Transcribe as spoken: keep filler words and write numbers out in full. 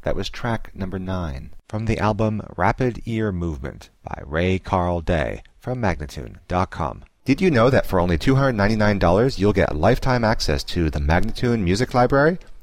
That was track number nine from the album Rapid Ear Movement by Ray Carl Day from Magnatune dot com. Did you know that for only two hundred ninety-nine dollars you'll get lifetime access to the Magnatune Music Library?